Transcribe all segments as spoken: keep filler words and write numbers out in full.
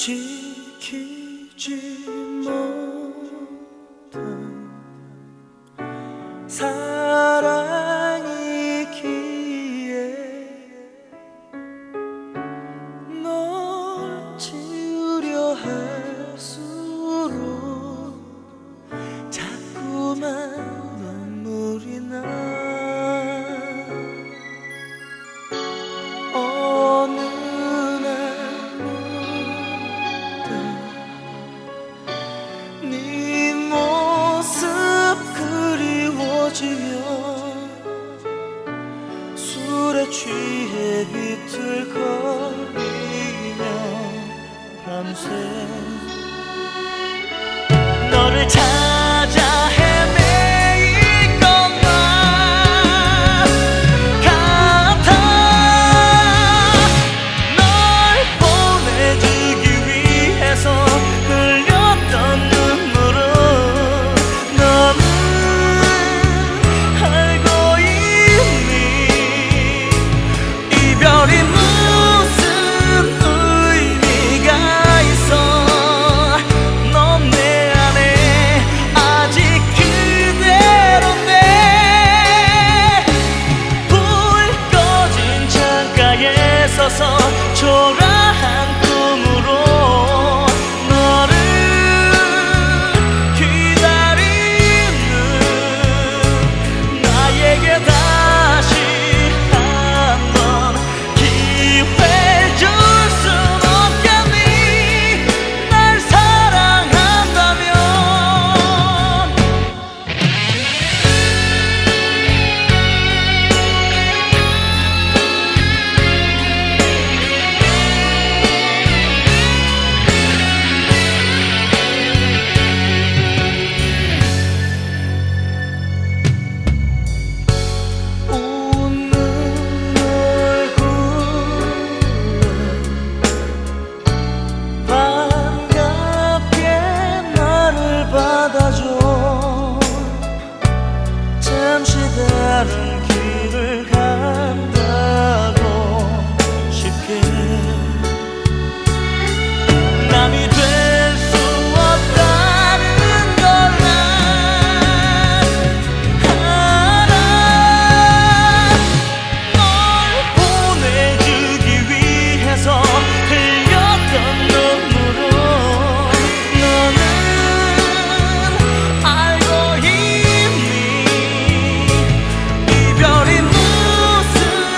지키지 못한 사랑이기에 널 지우려 할수록 자꾸만 눈물이 나. 어느 날 네 모습 그리워지며 술에 취해 비틀거리며 밤새 너를 찾아 헤매일 것만 같아. 널 보내주기 위해서 흘렸던 눈물은 너는 알고 있니? 이별이 무슨 의미가 있어. 넌 내 안에 아직 그대로인데. 불 꺼진 창가에 서서 초라한 꿈으로 너를 기다리는 나에게 다시 한번 기회 줄 순 없겠니? 날 사랑한다면. 웃는 얼굴 반갑게 나를 받아줘. 잠시 다른 길을 간다고 쉽게 남이 될 수 없다는 걸 난 알아. 널 보내주기 위해서 흘렸던 눈물은 너는 알고 있니? 이별이 무슨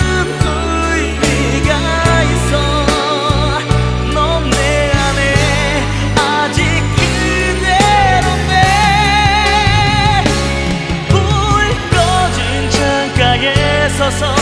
의미가 있어. 넌 내 안에 아직 그대로인데. 불 꺼진 창가에 서서